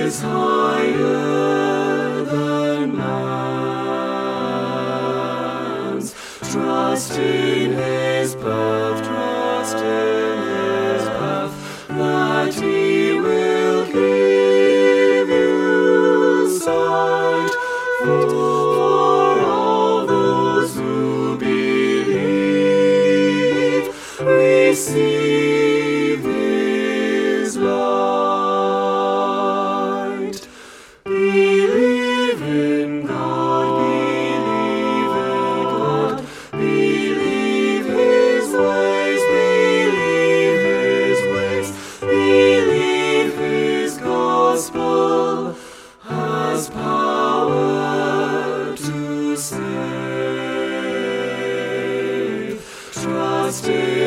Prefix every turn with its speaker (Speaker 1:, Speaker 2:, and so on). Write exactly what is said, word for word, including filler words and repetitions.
Speaker 1: is higher than man's. Trust in his path, trust in his path, that he will give you sight. For all those who believe receive his light. Believe in God, believe in God, believe his ways, believe his ways, believe his gospel has power to save. Trust in